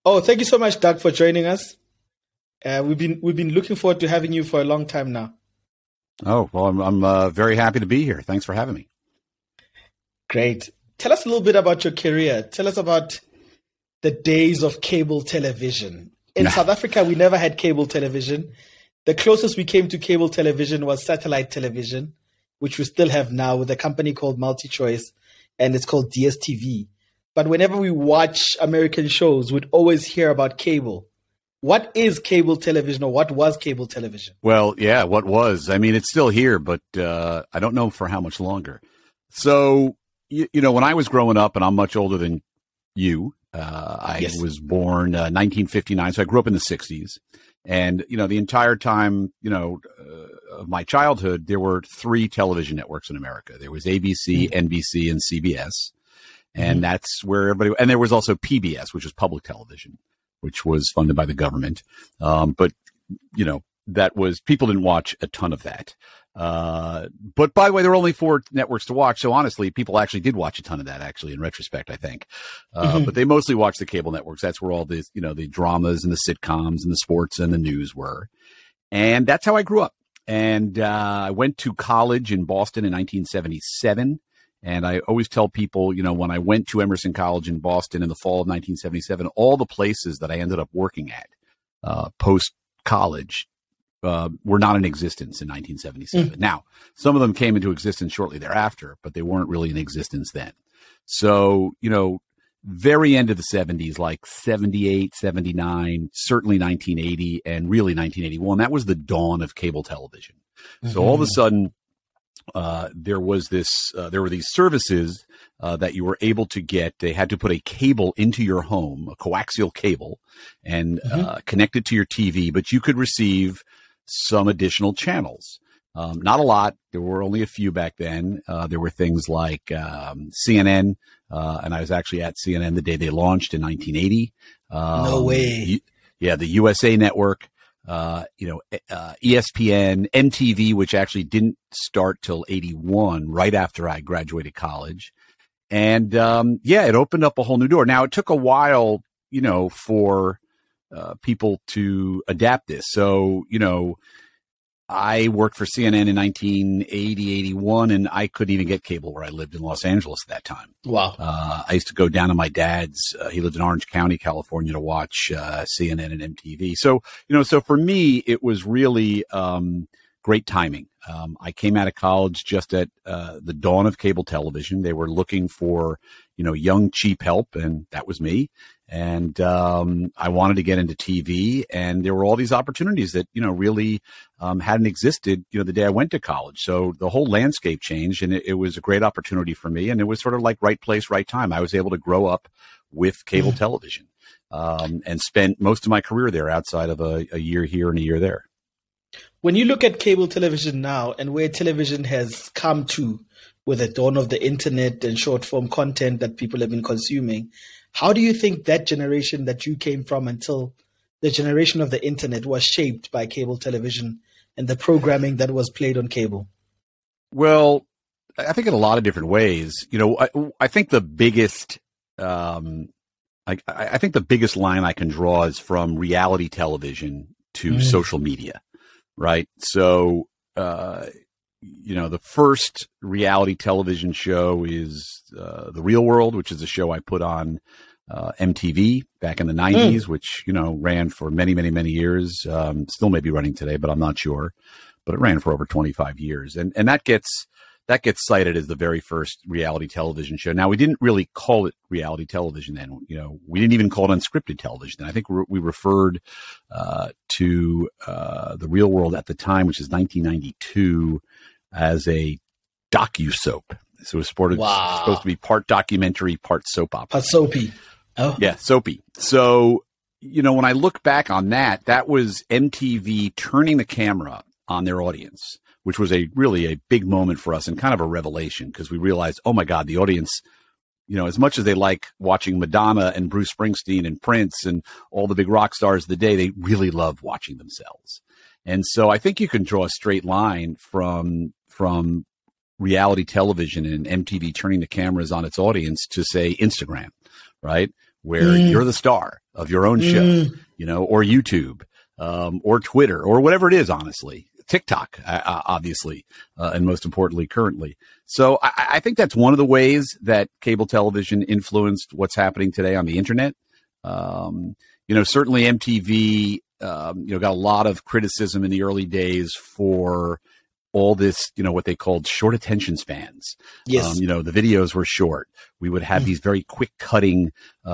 Oh, thank you so much, Doug, for joining us. We've been looking forward to having you for a long time now. Oh, well, I'm very happy to be here. Thanks for having me. Great. Tell us a little bit about your career. Tell us about the days of cable television. In South Africa, we never had cable television. The closest we came to cable television was satellite television, which we still have now with a company called MultiChoice, and it's called DSTV. But whenever we watch American shows, we'd always hear about cable. What is cable television, or what was cable television? Well, yeah, what was? I mean, it's still here, but I don't know for how much longer. So, you know, when I was growing up, and I'm much older than you, I was born 1959, so I grew up in the 60s. And, you know, the entire time, you know, of my childhood, there were 3 television networks in America. There was ABC, NBC, and CBS. And that's where everybody, and there was also PBS, which was public television, which was funded by the government. But, you know, that was, people didn't watch a ton of that. But by the way, there were only 4 networks to watch. So honestly, people actually did watch a ton of that, actually, in retrospect, I think. But they mostly watched the cable networks. That's where all the, you know, the dramas and the sitcoms and the sports and the news were. And that's how I grew up. And I went to college in Boston in 1977. And I always tell people, you know, when I went to Emerson College in Boston in the fall of 1977, all the places that I ended up working at post-college were not in existence in 1977. Now, some of them came into existence shortly thereafter, but they weren't really in existence then. So, you know, very end of the 70s, like 78, 79, certainly 1980, and really 1981, that was the dawn of cable television. So all of a sudden, there were these services that you were able to get. They had to put a cable into your home, a coaxial cable, and connect it to your TV, but you could receive some additional channels. Not a lot. There were only a few back then. There were things like CNN, and I was actually at CNN the day they launched in 1980. No way. Yeah, the USA Network. ESPN, MTV, which actually didn't start till 81, right after I graduated college. And, it opened up a whole new door. Now, it took a while, you know, for people to adapt this. So, you know, I worked for CNN in 1980, 81, and I couldn't even get cable where I lived in Los Angeles at that time. Wow. I used to go down to my dad's. He lived in Orange County, California, to watch CNN and MTV. So, you know, so for me, it was really great timing. I came out of college just at the dawn of cable television. They were looking for, you know, young, cheap help, and that was me. And I wanted to get into TV, and there were all these opportunities that, you know, really hadn't existed, you know, the day I went to college. So the whole landscape changed, and it was a great opportunity for me. And it was sort of like right place, right time. I was able to grow up with cable television and spent most of my career there outside of a year here and a year there. When you look at cable television now and where television has come to with the dawn of the internet and short form content that people have been consuming, how do you think that generation that you came from until the generation of the internet was shaped by cable television and the programming that was played on cable? Well, I think in a lot of different ways. You know, I think the biggest, I think the biggest line I can draw is from reality television to social media, right? So, you know, the first reality television show is The Real World, which is a show I put on MTV back in the 90s, which, you know, ran for many, many, many years. Still may be running today, but I'm not sure. But it ran for over 25 years. And that gets cited as the very first reality television show. Now, we didn't really call it reality television then. You know, we didn't even call it unscripted television. I think we referred to The Real World at the time, which is 1992, as a docu-soap. So it was supposed to be part documentary, part soap opera. Part soapy. Oh. Yeah, soapy. So, you know, when I look back on that, that was MTV turning the camera on their audience, which was really a big moment for us and kind of a revelation, because we realized, oh my God, the audience, you know, as much as they like watching Madonna and Bruce Springsteen and Prince and all the big rock stars of the day, they really love watching themselves. And so I think you can draw a straight line from reality television and MTV turning the cameras on its audience to, say, Instagram, right? where you're the star of your own show, you know, or YouTube, or Twitter, or whatever it is, honestly. TikTok, obviously, and most importantly, currently. So I think that's one of the ways that cable television influenced what's happening today on the internet. You know, certainly MTV, you know, got a lot of criticism in the early days for all this, you know, what they called short attention spans. Yes. You know, the videos were short. We would have these very quick cutting,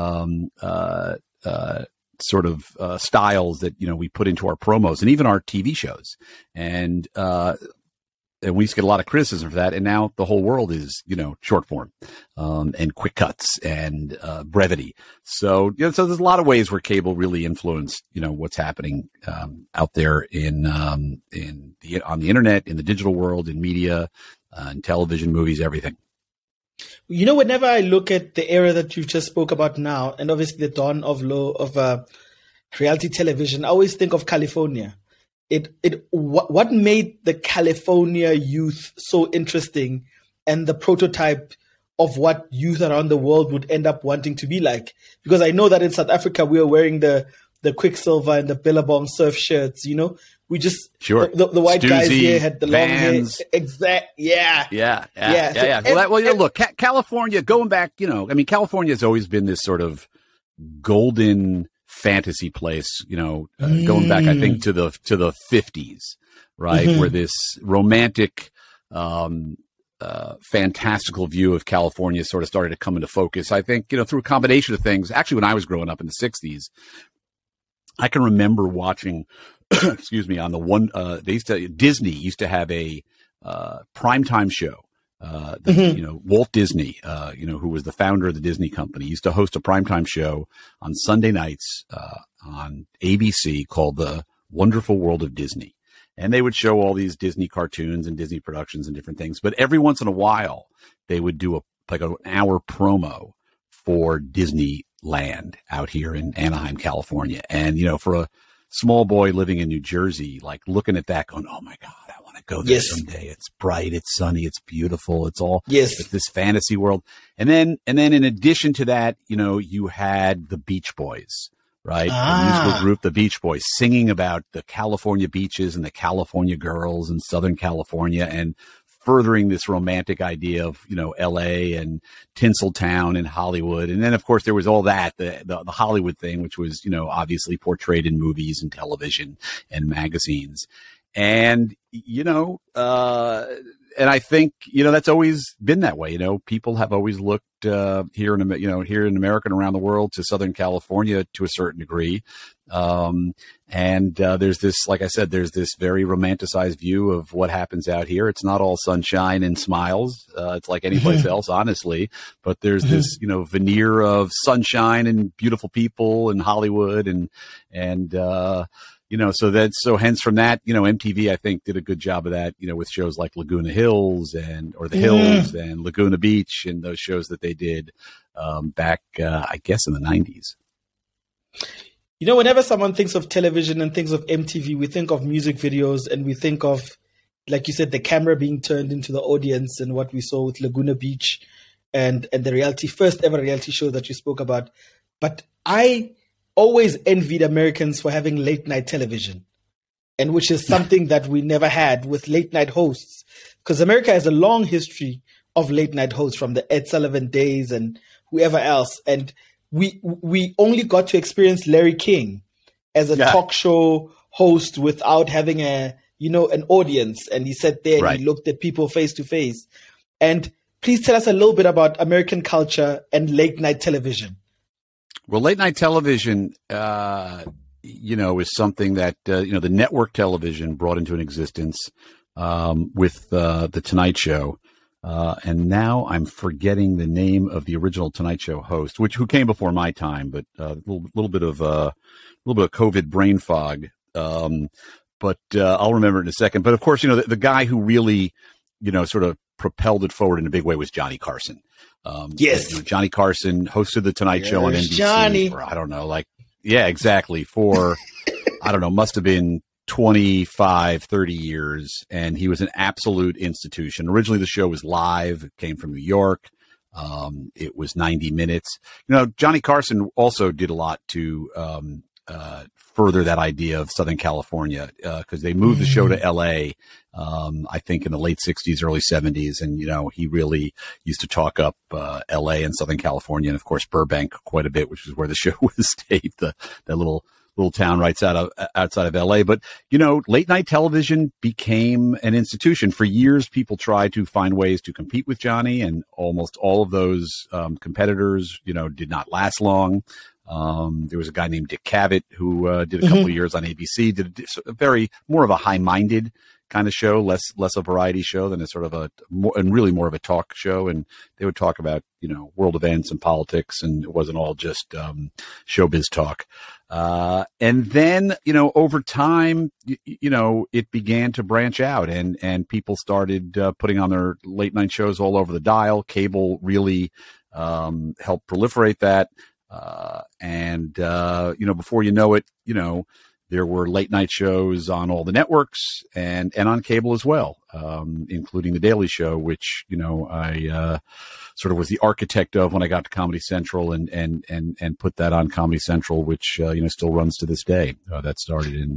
sort of styles that, you know, we put into our promos and even our TV shows. And we used to get a lot of criticism for that. And now the whole world is, you know, short form, and quick cuts and brevity. So, you know, so there's a lot of ways where cable really influenced, you know, what's happening out there on the internet, in the digital world, in media, in television, movies, everything. You know, whenever I look at the era that you just spoke about now, and obviously the dawn of reality television, I always think of California. What made the California youth so interesting, and the prototype of what youth around the world would end up wanting to be like? Because I know that in South Africa we are wearing the Quicksilver and the Billabong surf shirts. You know, we just the white Stussy, guys here had the Vans. long hair. Exact, yeah. Well, you know, look, California, going back, you know, I mean, California has always been this sort of golden fantasy place, you know, going back, I think, to the 50s, right? Where this romantic, fantastical view of California sort of started to come into focus. I think, you know, through a combination of things. Actually, when I was growing up in the 60s, I can remember watching, excuse me, on the one, Disney used to have a primetime show. You know, Walt Disney, you know, who was the founder of the Disney company, used to host a primetime show on Sunday nights on ABC called The Wonderful World of Disney. And they would show all these Disney cartoons and Disney productions and different things. But every once in a while, they would do an hour promo for Disneyland out here in Anaheim, California. And, you know, for a small boy living in New Jersey, like looking at that going, oh my God, I want to go there someday. It's bright, it's sunny, it's beautiful. It's all it's this fantasy world. And then in addition to that, you know, you had the Beach Boys, right? The musical group, the Beach Boys, singing about the California beaches and the California girls in Southern California, and furthering this romantic idea of, you know, LA and Tinseltown and Hollywood. And then, of course, there was all that, the Hollywood thing, which was, you know, obviously portrayed in movies and television and magazines. And, you know, and I think, you know, that's always been that way. You know, people have always looked here in America and around the world to Southern California to a certain degree. And there's this, like I said, there's this very romanticized view of what happens out here. It's not all sunshine and smiles. It's like any place else, honestly. But there's this, you know, veneer of sunshine and beautiful people and Hollywood and you know, so hence from that, you know, MTV, I think, did a good job of that, you know, with shows like Laguna Hills or The Hills and Laguna Beach, and those shows that they did back, I guess, in the 90s. You know, whenever someone thinks of television and thinks of MTV, we think of music videos, and we think of, like you said, the camera being turned into the audience, and what we saw with Laguna Beach and the first ever reality show that you spoke about. But I always envied Americans for having late night television, and which is something that we never had with late night hosts, because America has a long history of late night hosts from the Ed Sullivan days and whoever else. And we only got to experience Larry King as a talk show host without having an audience. And he sat there and he looked at people face to face. And please tell us a little bit about American culture and late night television. Well, late night television, you know, is something that, you know, the network television brought into an existence with The Tonight Show. And now I'm forgetting the name of the original Tonight Show host, who came before my time, but a little bit of COVID brain fog. But I'll remember it in a second. But of course, you know, the guy who really, you know, sort of propelled it forward in a big way was Johnny Carson. Yes. You know, Johnny Carson hosted the Tonight Show on NBC for, I don't know, exactly. For, I don't know, must have been 25, 30 years. And he was an absolute institution. Originally, the show was live. It came from New York. It was 90 minutes. Johnny Carson also did a lot to further that idea of Southern California, because they moved the show to L.A., I think in the late 60s, early 70s. And, he really used to talk up L.A. and Southern California, and, of course, Burbank quite a bit, which is where the show was taped, that little town right outside of L.A. But, late night television became an institution. For years, people tried to find ways to compete with Johnny, and almost all of those competitors, did not last long. There was a guy named Dick Cavett who did a couple of years on ABC, did a very more of a high-minded kind of show, less a variety show than a sort of really more of a talk show. And they would talk about, world events and politics, and it wasn't all just showbiz talk. And then, over time, it began to branch out, and people started putting on their late night shows all over the dial. Cable really helped proliferate that. Before you know it, there were late night shows on all the networks and on cable as well, including The Daily Show, which, I sort of was the architect of when I got to Comedy Central and put that on Comedy Central, which, still runs to this day. That started in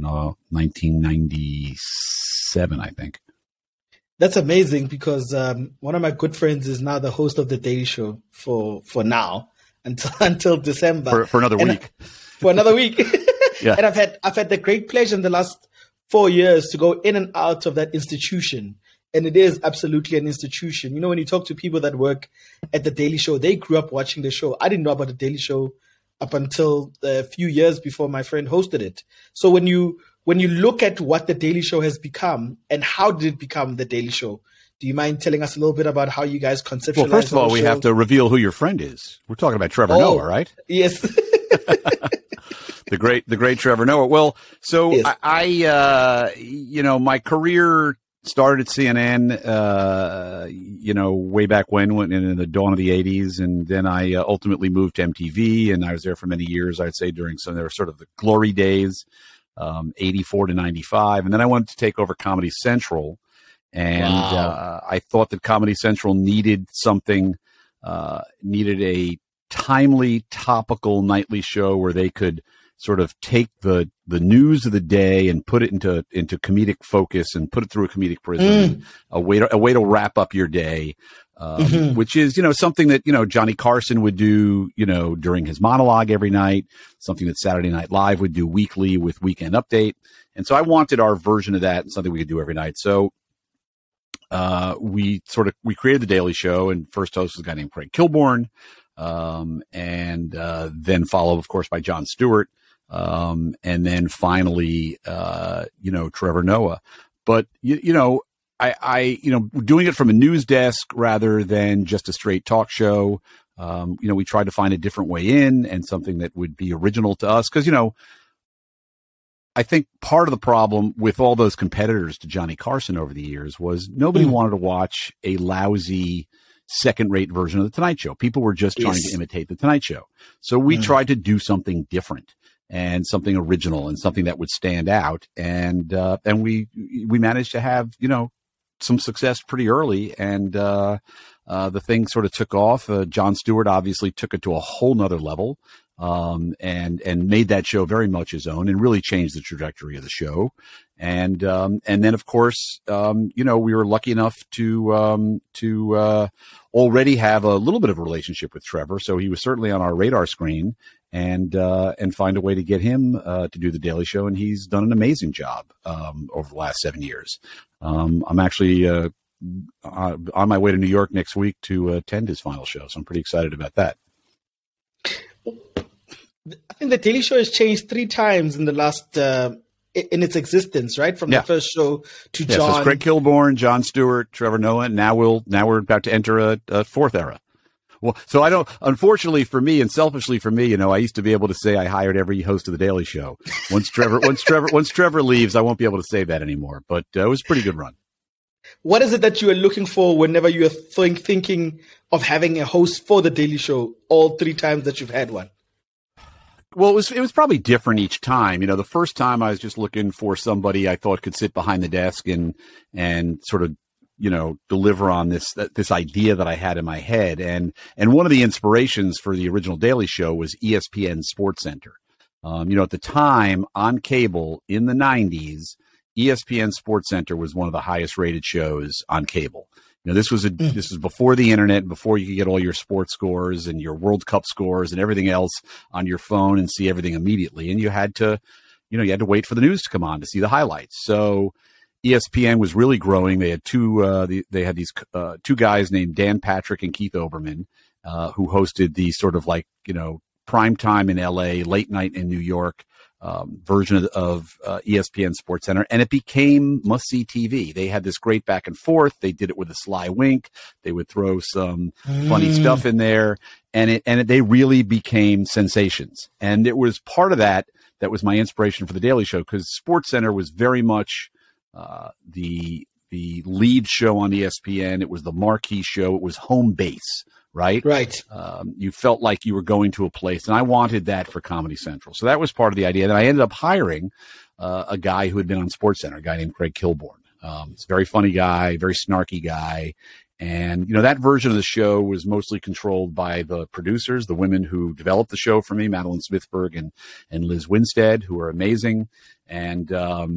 1997, I think. That's amazing, because one of my good friends is now the host of The Daily Show for now. Until December for another week. For another week. Yeah. And I've had the great pleasure in the last 4 years to go in and out of that institution. And it is absolutely an institution. When you talk to people that work at The Daily Show, they grew up watching the show. I didn't know about The Daily Show up until a few years before my friend hosted it. So when you look at what The Daily Show has become and how did it become The Daily Show, do you mind telling us a little bit about how you guys conceptualized? Well, first of all, we have to reveal who your friend is. We're talking about Trevor Noah, right? Yes. The great Trevor Noah. Well, so yes. I my career started at CNN, way back when in the dawn of the 80s. And then I ultimately moved to MTV, and I was there for many years, I'd say, during there were sort of the glory days, 84 to 95. And then I wanted to take over Comedy Central. And wow. I thought that Comedy Central needed something, needed a timely, topical nightly show where they could sort of take the news of the day and put it into comedic focus and put it through a comedic prism, a way to wrap up your day, which is, something that, Johnny Carson would do, during his monologue every night, something that Saturday Night Live would do weekly with Weekend Update. And so I wanted our version of that and something we could do every night. So we created The Daily Show, and first host was a guy named Craig Kilborn, and then followed, of course, by Jon Stewart, and then finally, Trevor Noah. But I doing it from a news desk rather than just a straight talk show. We tried to find a different way in and something that would be original to us, because I think part of the problem with all those competitors to Johnny Carson over the years was nobody wanted to watch a lousy second-rate version of The Tonight Show. People were just trying to imitate The Tonight Show. So we tried to do something different and something original and something that would stand out. And we managed to have, some success pretty early. And the thing sort of took off. Jon Stewart obviously took it to a whole nother level. And made that show very much his own and really changed the trajectory of the show. And then of course, we were lucky enough to already have a little bit of a relationship with Trevor. So he was certainly on our radar screen, and find a way to get him, to do The Daily Show. And he's done an amazing job, over the last 7 years. I'm actually, on my way to New York next week to attend his final show. So I'm pretty excited about that. I think The Daily Show has changed 3 times in the last in its existence, right? From the first show to John. So it's Craig Kilborn, Jon Stewart, Trevor Noah, and now we're about to enter a fourth era. Well, so I don't. Unfortunately for me, and selfishly for me, I used to be able to say I hired every host of The Daily Show. Once Trevor leaves, I won't be able to say that anymore. But it was a pretty good run. What is it that you are looking for whenever you are thinking of having a host for The Daily Show? All 3 times that you've had one. Well, it was probably different each time. The first time I was just looking for somebody I thought could sit behind the desk and sort of deliver on this idea that I had in my head. And one of the inspirations for the original Daily Show was ESPN SportsCenter. At the time on cable in the 90s, ESPN SportsCenter was one of the highest rated shows on cable. This was before the internet, before you could get all your sports scores and your World Cup scores and everything else on your phone and see everything immediately. And you had to wait for the news to come on to see the highlights. So ESPN was really growing. They had these two guys named Dan Patrick and Keith Olbermann, who hosted the sort of prime time in LA, late night in New York version of ESPN SportsCenter, and it became must-see TV. They had this great back and forth. They did it with a sly wink. They would throw some funny stuff in there, and they really became sensations. And it was part of that was my inspiration for the Daily Show, because SportsCenter was very much the lead show on ESPN. It was the marquee show. It was home base. Right. You felt like you were going to a place, and I wanted that for Comedy Central. So that was part of the idea. And I ended up hiring a guy who had been on SportsCenter, a guy named Craig Kilborn. He's a very funny guy, very snarky guy. And, that version of the show was mostly controlled by the producers, the women who developed the show for me, Madeline Smithberg and Liz Winstead, who are amazing. And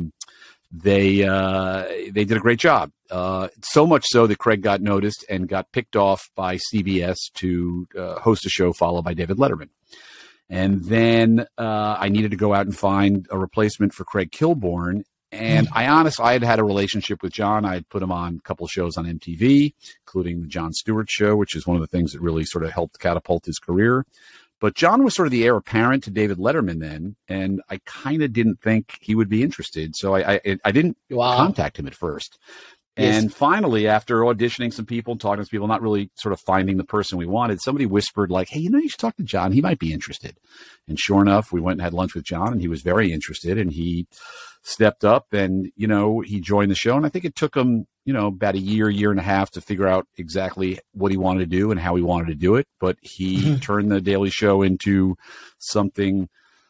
they did a great job. So much so that Craig got noticed and got picked off by CBS to host a show followed by David Letterman. And then I needed to go out and find a replacement for Craig Kilborn. And I had a relationship with John. I had put him on a couple of shows on MTV, including the Jon Stewart Show, which is one of the things that really sort of helped catapult his career. But John was sort of the heir apparent to David Letterman then, and I kind of didn't think he would be interested. So I didn't contact him at first. And finally, after auditioning some people, talking to some people, not really sort of finding the person we wanted, somebody whispered like, hey, you should talk to John. He might be interested. And sure enough, we went and had lunch with John, and he was very interested, and he stepped up and, he joined the show. And I think it took him, about a year and a half to figure out exactly what he wanted to do and how he wanted to do it. But he turned the Daily Show into something,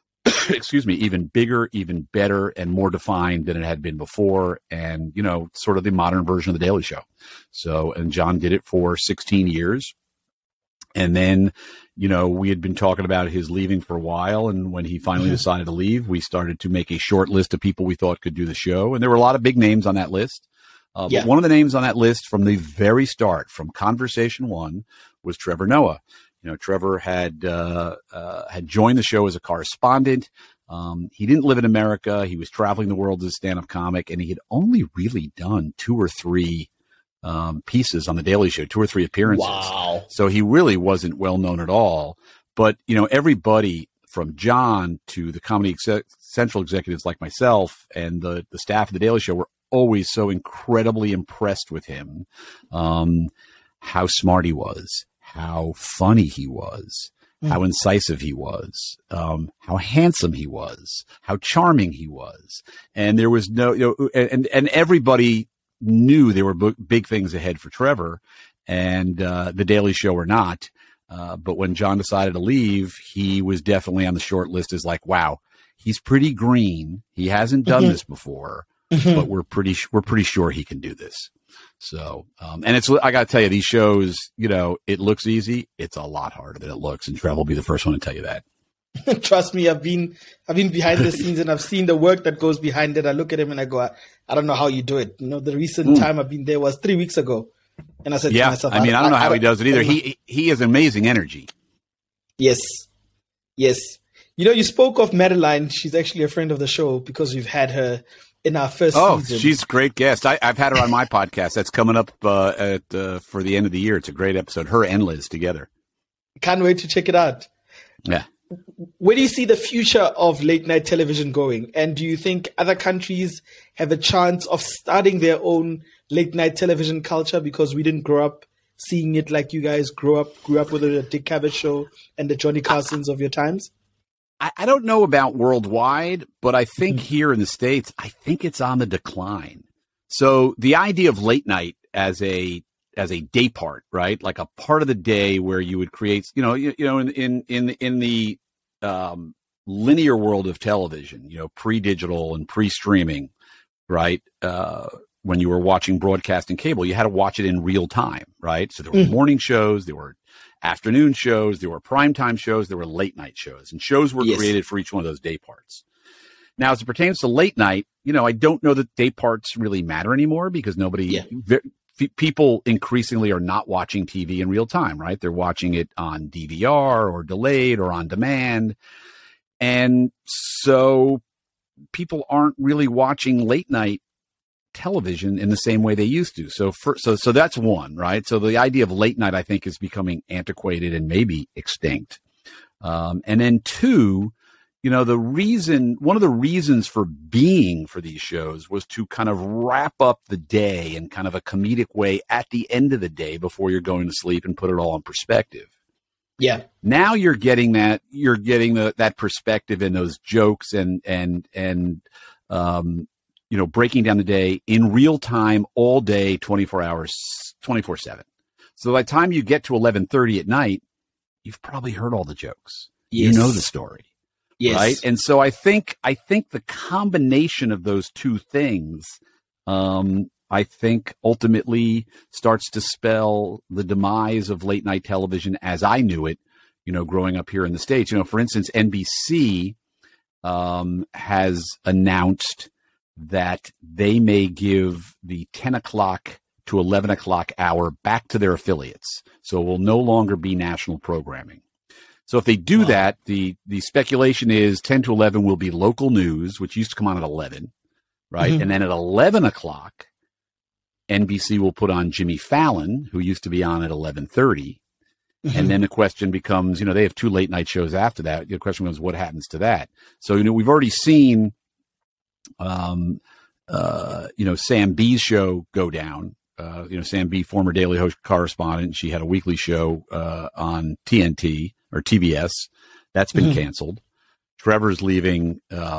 even bigger, even better, and more defined than it had been before. And, sort of the modern version of the Daily Show. So, and John did it for 16 years. And then, we had been talking about his leaving for a while. And when he finally decided to leave, we started to make a short list of people we thought could do the show. And there were a lot of big names on that list. But one of the names on that list from the very start, from Conversation One, was Trevor Noah. Trevor had joined the show as a correspondent. He didn't live in America. He was traveling the world as a stand-up comic, and he had only really done 2 or 3 pieces on the Daily Show, 2 or 3 appearances. Wow! So he really wasn't well known at all. But everybody from John to the Comedy Central executives like myself and the staff of the Daily Show were always so incredibly impressed with him. How smart he was, how funny he was, how incisive he was, how handsome he was, how charming he was. And there was and everybody knew there were big things ahead for Trevor, and the Daily Show or not. But when John decided to leave, he was definitely on the short list as like, wow, he's pretty green. He hasn't done this before, but we're pretty sure he can do this. So, and I got to tell you, these shows, it looks easy. It's a lot harder than it looks. And Trev will be the first one to tell you that. Trust me, I've been behind the scenes and I've seen the work that goes behind it. I look at him and I go, I don't know how you do it. The recent time I've been there was 3 weeks ago. And I said to myself, I don't know how he does it either. He has amazing energy. Yes. You spoke of Madeline. She's actually a friend of the show because we've had her in our first season. She's a great guest. I've had her on my podcast. That's coming up for the end of the year. It's a great episode. Her and Liz together. Can't wait to check it out. Yeah. Where do you see the future of late night television going? And do you think other countries have a chance of starting their own late night television culture because we didn't grow up seeing it like you guys grew up with the Dick Cavett show and the Johnny Carsons of your times? I don't know about worldwide, but I think here in the States, I think it's on the decline. So the idea of late night as a day part, right? Like a part of the day where you would create, in the linear world of television, pre-digital and pre-streaming, right? when you were watching broadcasting cable, you had to watch it in real time, right? So there were morning shows, there were afternoon shows, there were primetime shows, there were late night shows, and shows were created for each one of those day parts. Now, as it pertains to late night, I don't know that day parts really matter anymore because people increasingly are not watching TV in real time, right? They're watching it on DVR or delayed or on demand. And so people aren't really watching late night television in the same way they used to. So that's one, right? So the idea of late night, I think, is becoming antiquated and maybe extinct. And then two, one of the reasons for being for these shows was to kind of wrap up the day in kind of a comedic way at the end of the day before you're going to sleep and put it all in perspective. Yeah. Now you're getting that perspective and those jokes and breaking down the day in real time all day, 24 hours, 24/7. So by the time you get to 11:30 at night, you've probably heard all the jokes. Yes. You know the story. Yes. Right. And so I think the combination of those two things, I think ultimately starts to spell the demise of late night television as I knew it, growing up here in the States. For instance, NBC has announced that they may give the 10 o'clock to 11 o'clock hour back to their affiliates. So it will no longer be national programming. So if they do that, the speculation is 10 to 11 will be local news, which used to come on at 11, right? Mm-hmm. And then at 11 o'clock, NBC will put on Jimmy Fallon, who used to be on at 11:30. Mm-hmm. And then the question becomes, they have two late night shows after that. The question becomes, what happens to that? So, we've already seen, Sam B's show go down. Sam B, former Daily Host correspondent, she had a weekly show on TNT or TBS. That's been canceled. Trevor's leaving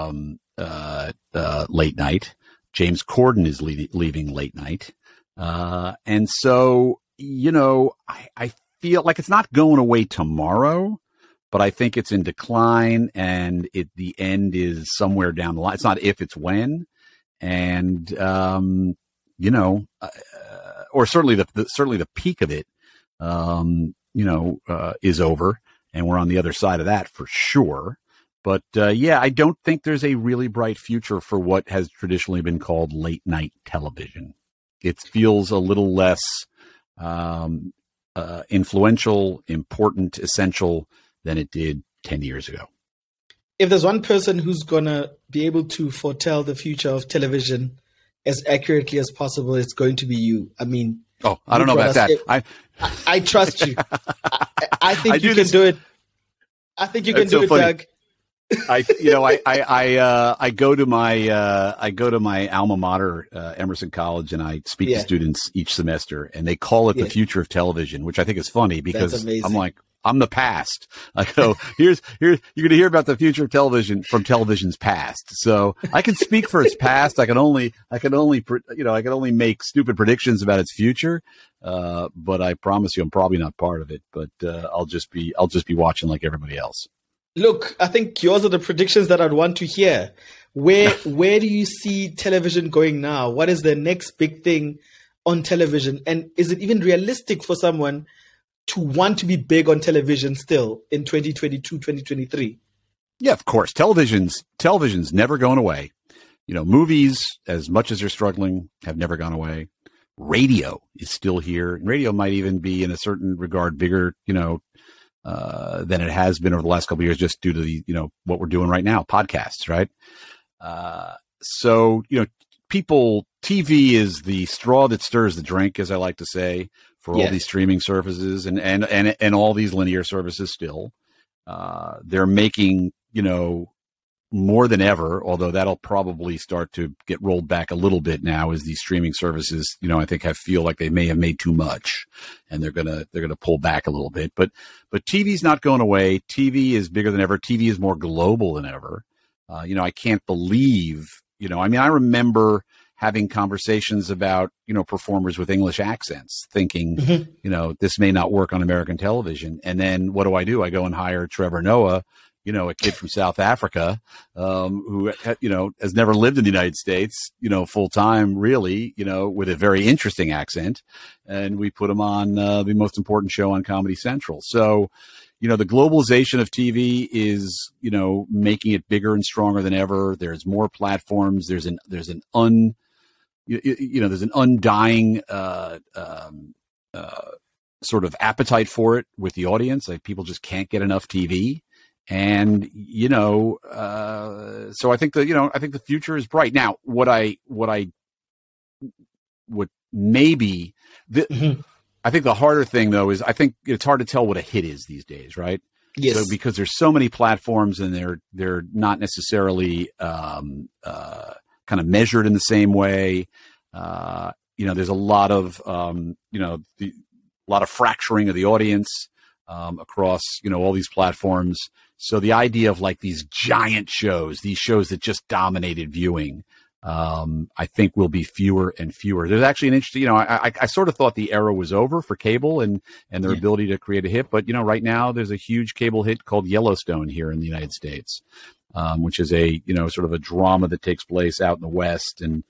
late night. James Corden is leaving late night. And so, I feel like it's not going away tomorrow, but I think it's in decline and the end is somewhere down the line. It's not if, it's when. And, or certainly the peak of it, is over and we're on the other side of that for sure. But, I don't think there's a really bright future for what has traditionally been called late night television. It feels a little less influential, important, essential than it did 10 years ago. If there's one person who's going to be able to foretell the future of television as accurately as possible, it's going to be you. I mean, I don't know about that. I trust you. I think you can do it. I think you can do it, Doug. I go to my alma mater, Emerson College, and I speak to students each semester, and they call it the future of television, which I think is funny because I'm like, I'm the past. I go, you're going to hear about the future of television from television's past. So I can speak for its past. I can only make stupid predictions about its future. But I promise you, I'm probably not part of it, but, I'll just be watching like everybody else. Look, I think yours are the predictions that I'd want to hear. Where do you see television going now? What is the next big thing on television? And is it even realistic for someone to want to be big on television still in 2022, 2023? Yeah, of course. Television's never going away. Movies, as much as they're struggling, have never gone away. Radio is still here. Radio might even be, in a certain regard, bigger, than it has been over the last couple of years, just due to the, what we're doing right now, podcasts, right? So, TV is the straw that stirs the drink, as I like to say, for all these streaming services and all these linear services still. They're making, more than ever, although that'll probably start to get rolled back a little bit now as these streaming services, I think feel like they may have made too much and they're going to pull back a little bit, but TV's not going away. TV is bigger than ever. TV is more global than ever. I can't believe, I remember having conversations about, performers with English accents thinking, this may not work on American television. And then what do? I go and hire Trevor Noah a kid from South Africa, who, has never lived in the United States, full time, really, with a very interesting accent. And we put him on the most important show on Comedy Central. So, the globalization of TV is, making it bigger and stronger than ever. There's more platforms. There's an undying, sort of appetite for it with the audience. Like, people just can't get enough TV. And, so I think the future is bright. Now, I think the harder thing, though, is I think it's hard to tell what a hit is these days, right? Yes. So because there's so many platforms and they're not necessarily kind of measured in the same way. There's a lot of fracturing of the audience across all these platforms. So the idea of like these giant shows, these shows that just dominated viewing, I think will be fewer and fewer. There's actually an interesting, I sort of thought the era was over for cable and their ability to create a hit. But, right now there's a huge cable hit called Yellowstone here in the United States, which is a, sort of a drama that takes place out in the West. And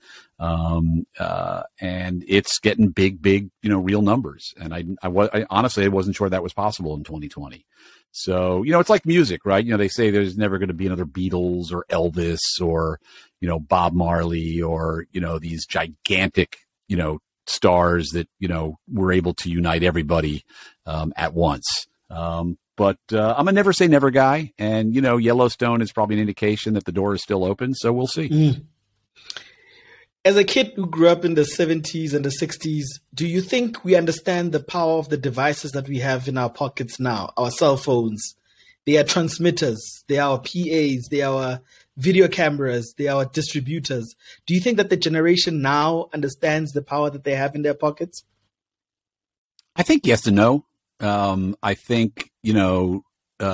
it's getting big, real numbers. And I honestly, I wasn't sure that was possible in 2020. So, it's like music, right? They say there's never going to be another Beatles or Elvis or, Bob Marley or, these gigantic, stars that, were able to unite everybody at once. But I'm a never say never guy. And, Yellowstone is probably an indication that the door is still open. So we'll see. Mm. As a kid who grew up in the 70s and the 60s, do you think we understand the power of the devices that we have in our pockets now, our cell phones? They are transmitters, they are our PAs, they are our video cameras, they are our distributors. Do you think that the generation now understands the power that they have in their pockets? I think yes and no. I think, having,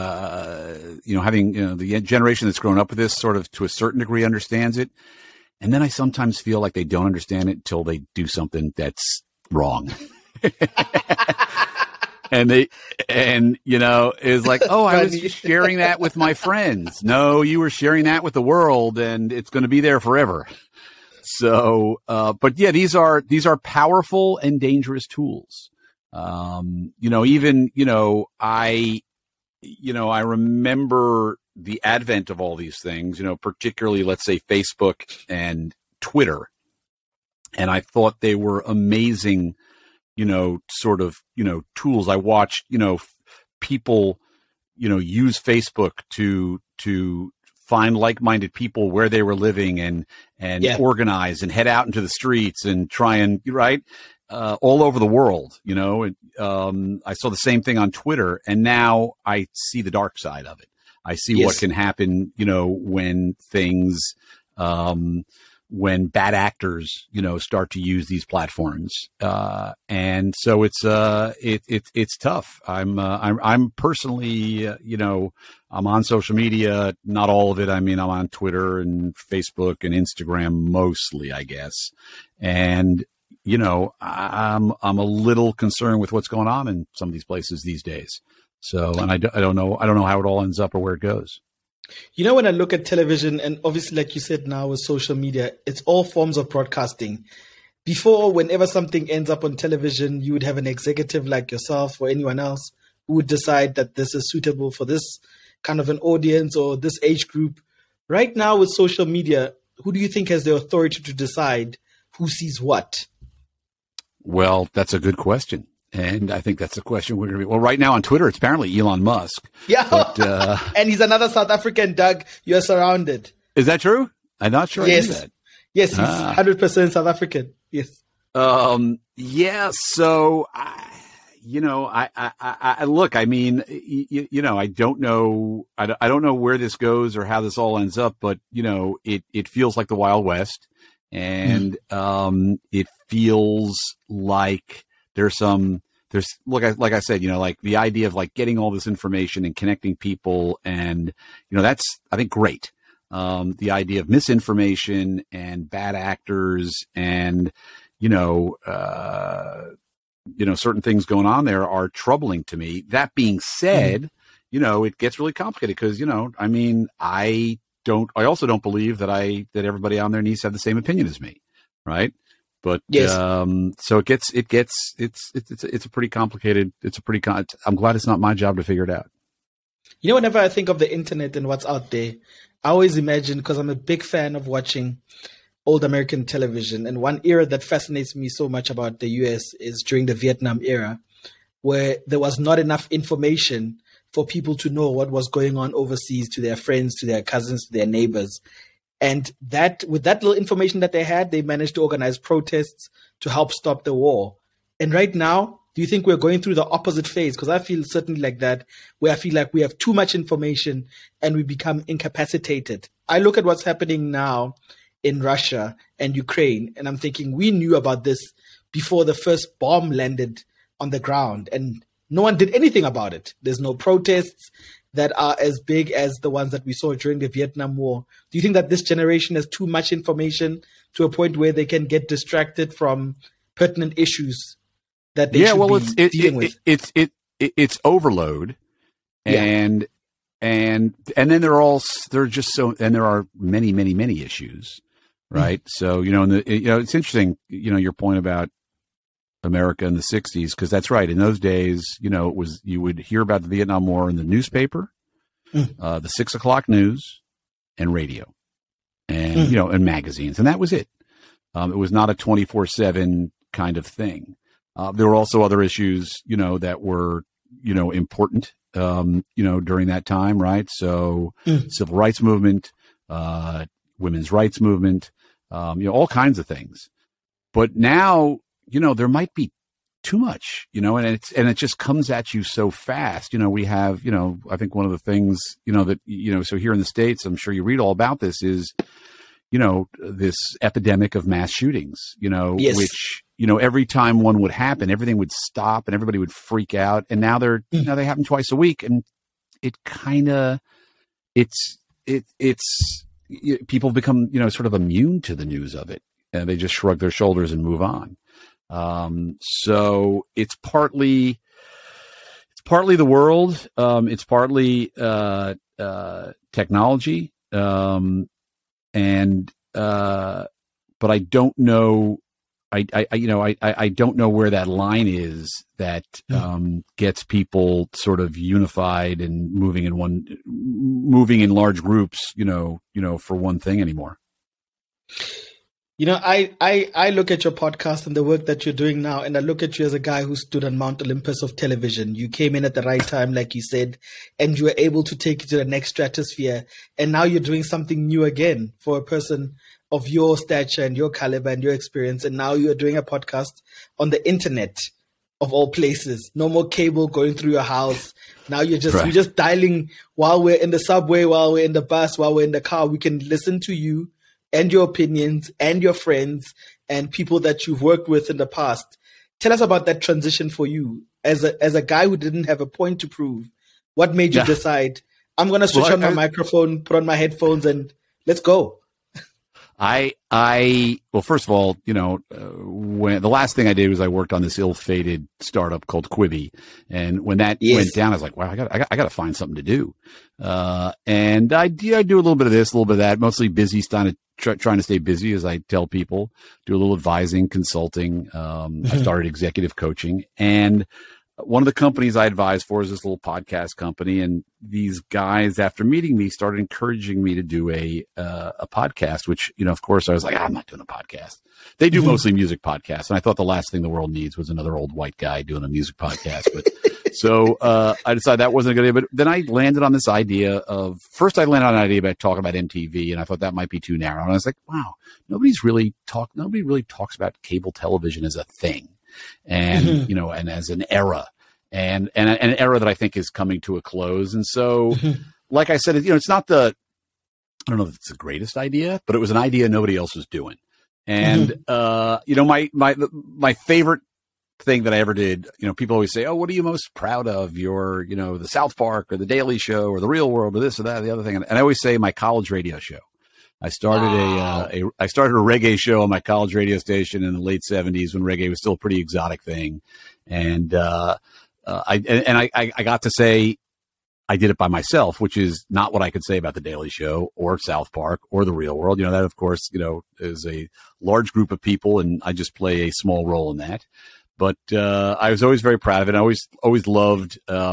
the generation that's grown up with this sort of to a certain degree understands it. And then I sometimes feel like they don't understand it until they do something that's wrong. It's like, oh, I was just sharing that with my friends. No, you were sharing that with the world and it's going to be there forever. So, but yeah, these are powerful and dangerous tools. I remember the advent of all these things, particularly, let's say, Facebook and Twitter. And I thought they were amazing, sort of, tools. I watched, people, use Facebook to find like-minded people where they were living and organize and head out into the streets and try and, right, all over the world, I saw the same thing on Twitter, and now I see the dark side of it. I see what can happen, when things, when bad actors, start to use these platforms. And so it's tough. I'm personally, I'm on social media, not all of it. I mean, I'm on Twitter and Facebook and Instagram mostly, I guess. And, I'm a little concerned with what's going on in some of these places these days. So, and I don't know how it all ends up or where it goes. When I look at television, and obviously, like you said, now with social media, it's all forms of broadcasting. Before, whenever something ends up on television, you would have an executive like yourself or anyone else who would decide that this is suitable for this kind of an audience or this age group. Right now with social media, who do you think has the authority to decide who sees what? Well, that's a good question. And I think that's the question we're going to be. Well, right now on Twitter, it's apparently Elon Musk. Yeah. But, and he's another South African, Doug. You're surrounded. Is that true? I'm not sure I knew that. Yes, he's 100% South African. Yes. Yeah. So, look, I mean, I don't know. I don't know where this goes or how this all ends up, but, it feels like the Wild West. And it feels like like I said, like the idea of like getting all this information and connecting people, and that's, I think, great. The idea of misinformation and bad actors and certain things going on there are troubling to me. That being said, it gets really complicated because, I mean, I also don't believe that everybody on there needs to have the same opinion as me. Right. But, yes. So it's a pretty complicated, I'm glad it's not my job to figure it out. Whenever I think of the internet and what's out there, I always imagine, because I'm a big fan of watching old American television. And one era that fascinates me so much about the US is during the Vietnam era, where there was not enough information for people to know what was going on overseas, to their friends, to their cousins, to their neighbors. And that, with that little information that they had, they managed to organize protests to help stop the war. And right now, do you think we're going through the opposite phase? Because I feel certainly like that, where I feel like we have too much information and we become incapacitated. I look at what's happening now in Russia and Ukraine, and I'm thinking we knew about this before the first bomb landed on the ground, and no one did anything about it. There's no protests that are as big as the ones that we saw during the Vietnam War. Do you think that this generation has too much information to a point where they can get distracted from pertinent issues that they should be dealing with? It's overload, and then there are many issues, right? So it's interesting, your point about America in the 60s, because that's right. In those days, it was, you would hear about the Vietnam War in the newspaper, the 6 o'clock news, and radio, and and magazines, and that was it. It was not a 24/7 kind of thing. There were also other issues, that were, important, during that time, right? So civil rights movement, women's rights movement, all kinds of things. But now, there might be too much, and it just comes at you so fast. We have, I think one of the things, that, so here in the States, I'm sure you read all about this, is, this epidemic of mass shootings, yes. which, every time one would happen, everything would stop and everybody would freak out. And now they happen twice a week. And it kind of, people become, sort of immune to the news of it, and they just shrug their shoulders and move on. So it's partly the world. It's partly, technology. But I don't know. I don't know where that line is that gets people sort of unified and moving in large groups, for one thing anymore. I look at your podcast and the work that you're doing now, and I look at you as a guy who stood on Mount Olympus of television. You came in at the right time, like you said, and you were able to take it to the next stratosphere. And now you're doing something new again for a person of your stature and your caliber and your experience. And now you're doing a podcast on the internet, of all places. No more cable going through your house. Now you're just dialing while we're in the subway, while we're in the bus, while we're in the car. We can listen to you and your opinions and your friends and people that you've worked with in the past. Tell us about that transition for you as a guy who didn't have a point to prove. What made you decide, I'm going to switch on my microphone, put on my headphones, and let's go? Well, first of all, when the last thing I did was I worked on this ill-fated startup called Quibi. And when that went down, I was like, wow, I got to find something to do. And I do a little bit of this, a little bit of that, mostly busy, trying to stay busy, as I tell people, do a little advising, consulting. I started executive coaching, and one of the companies I advise for is this little podcast company. And these guys, after meeting me, started encouraging me to do a podcast, which, of course I was like, I'm not doing a podcast. They do mostly music podcasts. And I thought the last thing the world needs was another old white guy doing a music podcast. But so, I decided that wasn't a good idea. But then I landed on this idea first I landed on an idea about talking about MTV, and I thought that might be too narrow. And I was like, wow, nobody really talks about cable television as a thing. And, and as an era, and an era that I think is coming to a close. And so, like I said, it's not I don't know if it's the greatest idea, but it was an idea nobody else was doing. And, my favorite thing that I ever did, people always say, oh, what are you most proud of? Your, the South Park or the Daily Show or the Real World or this or that, or the other thing. And I always say my college radio show. I started a reggae show on my college radio station in the late 70s when reggae was still a pretty exotic thing. And, I got to say, I did it by myself, which is not what I could say about The Daily Show or South Park or The Real World. That, of course, is a large group of people, and I just play a small role in that. But I was always very proud of it. I always loved,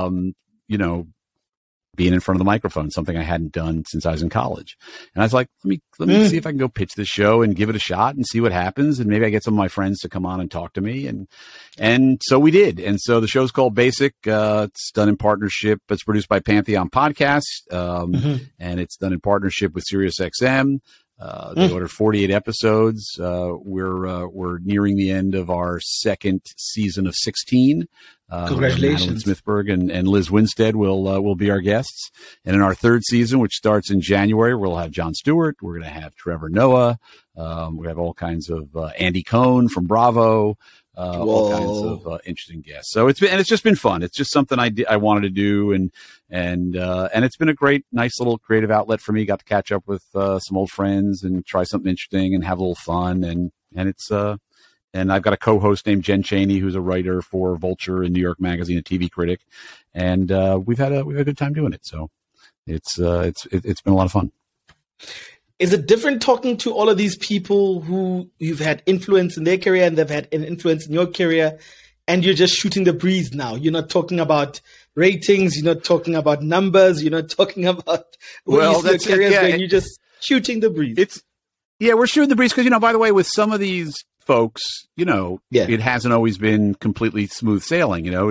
being in front of the microphone, something I hadn't done since I was in college. And I was like, let me see if I can go pitch this show and give it a shot and see what happens. And maybe I get some of my friends to come on and talk to me. And so we did. And so the show's called Basic. It's done in partnership. It's produced by Pantheon Podcasts. And it's done in partnership with SiriusXM. They ordered 48 episodes. We're nearing the end of our second season of 16. Congratulations. Madeline Smithberg and Liz Winstead will be our guests. And in our third season, which starts in January, we'll have Jon Stewart. We're going to have Trevor Noah. We have all kinds of Andy Cohen from Bravo. All kinds of interesting guests. So it's just been fun. It's just something I wanted to do, and it's been a nice little creative outlet for me. Got to catch up with some old friends and try something interesting and have a little fun. And it's and I've got a co-host named Jen Chaney, who's a writer for Vulture and New York Magazine, a TV critic, and we've had a good time doing it. So it's been a lot of fun. Is it different talking to all of these people who you've had influence in their career and they've had an influence in your career, and you're just shooting the breeze now? You're not talking about ratings. You're not talking about numbers. You're not talking about where you see your careers going. You're just shooting the breeze. We're shooting the breeze because, by the way, with some of these folks, it hasn't always been completely smooth sailing. I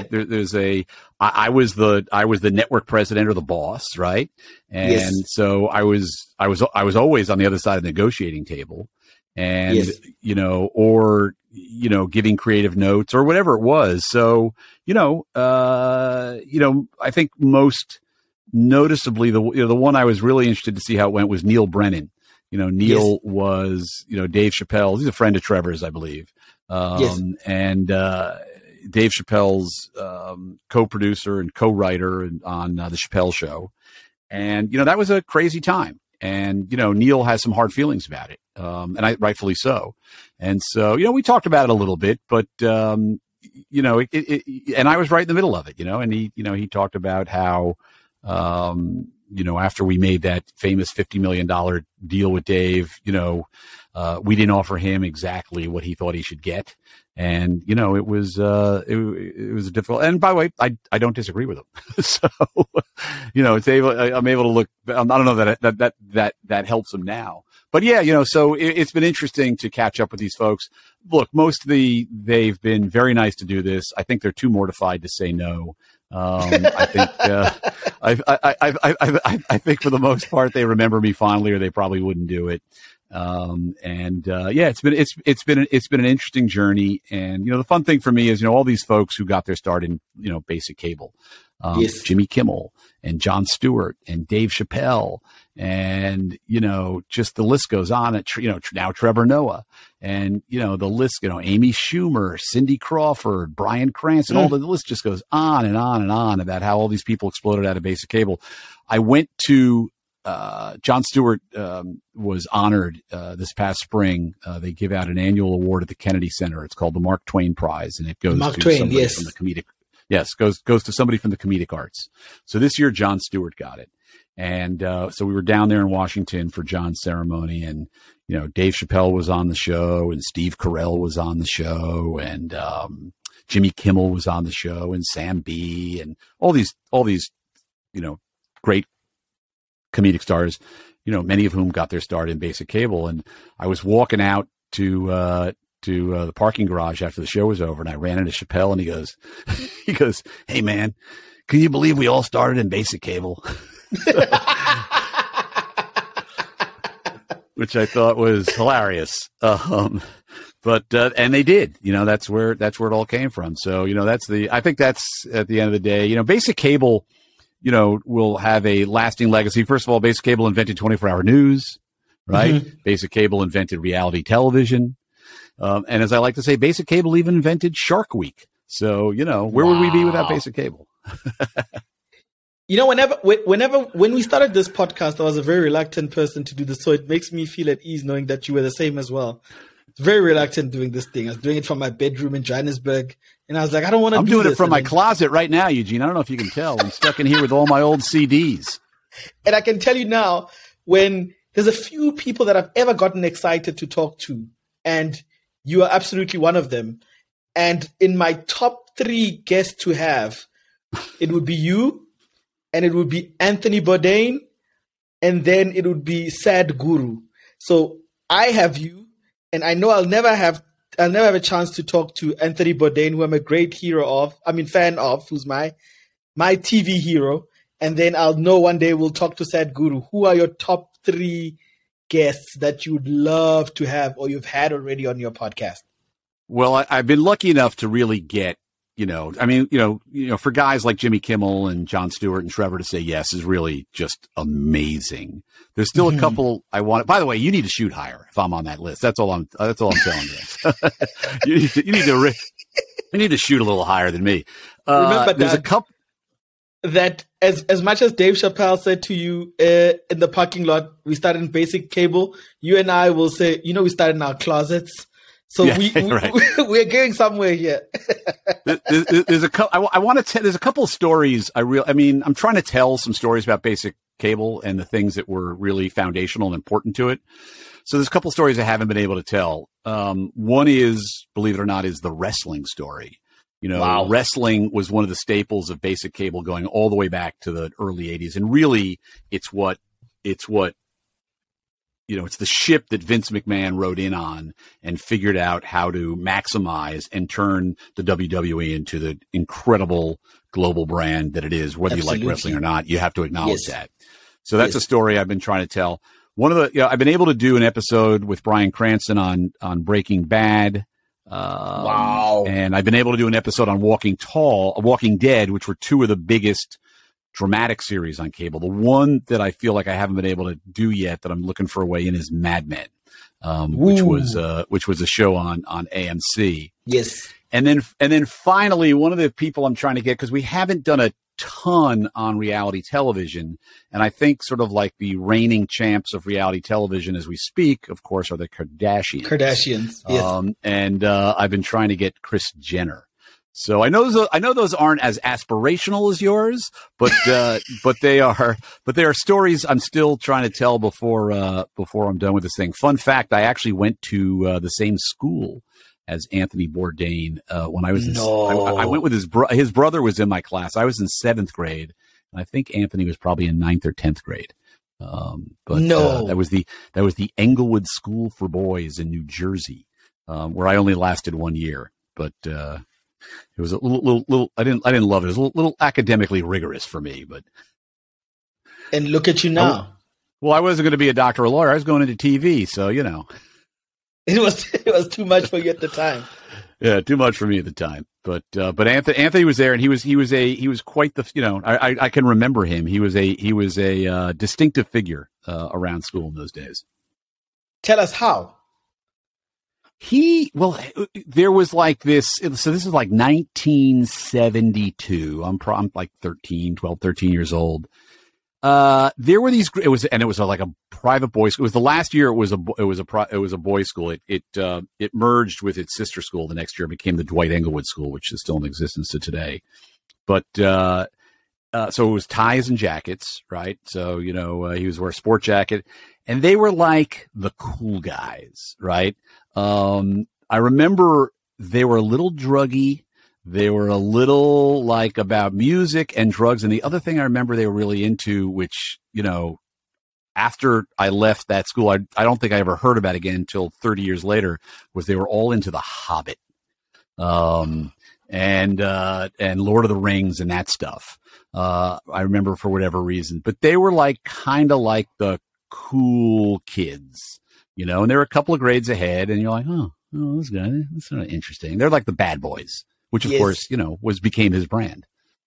was the network president or the boss, right? And so I was always on the other side of the negotiating table, and giving creative notes or whatever it was. So I think most noticeably the one I was really interested to see how it went was Neil Brennan. Neil was, Dave Chappelle. He's a friend of Trevor's, I believe. And Dave Chappelle's co-producer and co-writer on the Chappelle Show. And, that was a crazy time. And, Neil has some hard feelings about it. And rightfully so. And so, we talked about it a little bit, but, and I was right in the middle of it, and he talked about how, after we made that famous $50 million deal with Dave, we didn't offer him exactly what he thought he should get. And, it was a difficult, and by the way, I don't disagree with him. So, I'm able to look, I don't know that helps him now, but yeah, so it's been interesting to catch up with these folks. Look, they've been very nice to do this. I think they're too mortified to say no. I think, I think for the most part, they remember me fondly, or they probably wouldn't do it. It's been an interesting journey. And, the fun thing for me is, all these folks who got their start in, basic cable, Jimmy Kimmel and Jon Stewart and Dave Chappelle, and, just the list goes on. Now Trevor Noah, and, the list, Amy Schumer, Cindy Crawford, Bryan Cranston, all the list just goes on and on and on about how all these people exploded out of basic cable. I went to, Jon Stewart was honored this past spring. They give out an annual award at the Kennedy Center. It's called the Mark Twain Prize, and it goes to somebody from the comedic. Yes, goes to somebody from the comedic arts. So this year, Jon Stewart got it, and so we were down there in Washington for Jon's ceremony, and Dave Chappelle was on the show, and Steve Carell was on the show, and Jimmy Kimmel was on the show, and Sam B, and all these great comedic stars, many of whom got their start in basic cable. And I was walking out to the parking garage after the show was over, and I ran into Chappelle, and he goes, "Hey man, can you believe we all started in basic cable?" Which I thought was hilarious. But and they did, that's where it all came from. So, I think that's at the end of the day, basic cable, will have a lasting legacy. First of all, basic cable invented 24-hour news, right? Mm-hmm. Basic cable invented reality television. And as I like to say, basic cable even invented Shark Week. So, where would we be without basic cable? When we started this podcast, I was a very reluctant person to do this. So it makes me feel at ease knowing that you were the same as well. very reluctant doing this thing. I was doing it from my bedroom in Johannesburg, and I was like, I don't want to. I'm doing it from my closet right now, Eugene. I don't know if you can tell. I'm stuck in here with all my old CDs. And I can tell you now, when there's a few people that I've ever gotten excited to talk to, and you are absolutely one of them. And in my top 3 guests to have, it would be you, and it would be Anthony Bourdain, and then it would be Sadhguru. So I have you, and I know I'll never have a chance to talk to Anthony Bourdain, who I'm a great fan of, who's my TV hero. And then I'll know one day we'll talk to Sadhguru. Who are your top 3 guests that you would love to have, or you've had already on your podcast? Well, I've been lucky enough to really get, for guys like Jimmy Kimmel and Jon Stewart and Trevor to say yes is really just amazing. There's still a couple I want. By the way, you need to shoot higher if I'm on that list. That's all I'm telling you. you need to shoot a little higher than me. Remember there's a couple that as much as Dave Chappelle said to you in the parking lot, we started in basic cable. You and I will say, we started in our closets. So we're going somewhere here. There's a couple. I want to tell. There's a couple of stories. I'm trying to tell some stories about basic cable and the things that were really foundational and important to it. So there's a couple of stories I haven't been able to tell. One is, believe it or not, is the wrestling story. Wow. Wrestling was one of the staples of basic cable going all the way back to the early 80s. And really, it's the ship that Vince McMahon rode in on and figured out how to maximize and turn the WWE into the incredible global brand that it is. Whether Absolutely. You like wrestling or not, you have to acknowledge that. So that's a story I've been trying to tell. I've been able to do an episode with Bryan Cranston on Breaking Bad. Wow. And I've been able to do an episode on Walking Dead, which were 2 of the biggest dramatic series on cable. The one that I feel like I haven't been able to do yet that I'm looking for a way in is Mad Men, which was a show on AMC. Yes. And then finally, one of the people I'm trying to get, because we haven't done a ton on reality television, and I think sort of like the reigning champs of reality television as we speak, of course, are the Kardashians. Yes. And I've been trying to get Kris Jenner. So I know those aren't as aspirational as yours, but they are stories I'm still trying to tell before I'm done with this thing. Fun fact: I actually went to the same school as Anthony Bourdain when I was I went with his brother was in my class. I was in 7th grade, and I think Anthony was probably in 9th or 10th grade. That was the Englewood School for Boys in New Jersey, where I only lasted 1 year, but. It was a little. I didn't love it. It was a little academically rigorous for me, but. And look at you now. I wasn't going to be a doctor or lawyer. I was going into TV, so It was too much for you at the time. Yeah, too much for me at the time. But Anthony was there, and he was quite the. I can remember him. He was a distinctive figure around school in those days. Tell us how. There was like this. So this is like 1972. I'm like 13 years old. There were these, it was like a private boys school. It was the last year. It was a boys school. It merged with its sister school the next year. It became the Dwight Englewood School, which is still in existence to today. But, so it was ties and jackets, right? So, he was wearing a sport jacket, and they were like the cool guys, right? I remember they were a little druggy. They were a little like about music and drugs. And the other thing I remember they were really into, which, after I left that school, I don't think I ever heard about it again until 30 years later, was they were all into The Hobbit, and Lord of the Rings and that stuff. I remember for whatever reason, but they were like kind of like the cool kids, and they're a couple of grades ahead, and you're like, oh, this guy, that's kind of interesting. They're like the bad boys, which of course, became his brand.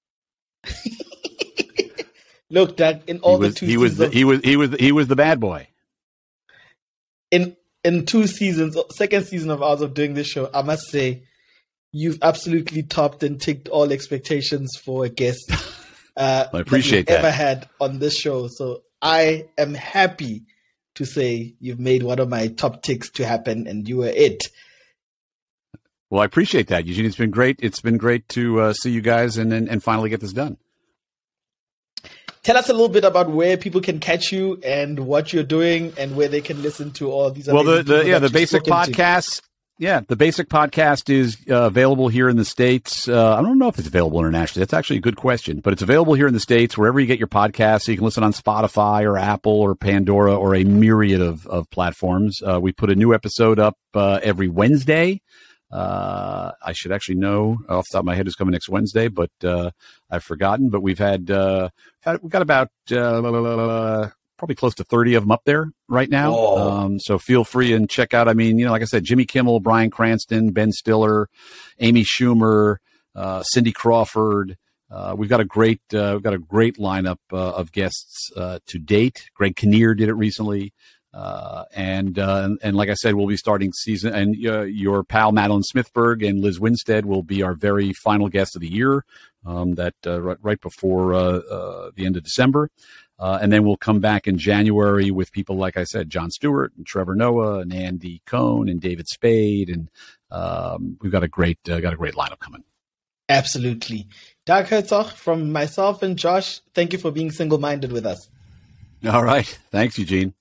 Look, Doug, in all the 2 seasons, he was the bad boy. In 2 seasons, second season of ours of doing this show, I must say, you've absolutely topped and ticked all expectations for a guest. I appreciate that. Ever had on this show. So I am happy to say you've made one of my top ticks to happen, and you were it. Well, I appreciate that, Eugene. It's been great. It's been great to see you guys and finally get this done. Tell us a little bit about where people can catch you and what you're doing and where they can listen to all these. Well, the basic podcast. Yeah, the basic podcast is available here in the States. I don't know if it's available internationally. That's actually a good question, but it's available here in the States wherever you get your podcasts. So you can listen on Spotify or Apple or Pandora or a myriad of platforms. We put a new episode up every Wednesday. I should actually know off the top of my head who's coming next Wednesday, but I've forgotten. But we've got about probably close to 30 of them up there right now. So feel free and check out. I mean, like I said, Jimmy Kimmel, Bryan Cranston, Ben Stiller, Amy Schumer, Cindy Crawford. We've got a great lineup of guests to date. Greg Kinnear did it recently. And like I said, we'll be starting season, and your pal Madeline Smithberg and Liz Winstead will be our very final guest of the year, right before the end of December. And then we'll come back in January with people, like I said, Jon Stewart and Trevor Noah and Andy Cohen and David Spade. And we've got a great lineup coming. Absolutely. Dag Herzog, from myself and Josh, thank you for being single-minded with us. All right. Thanks, Eugene.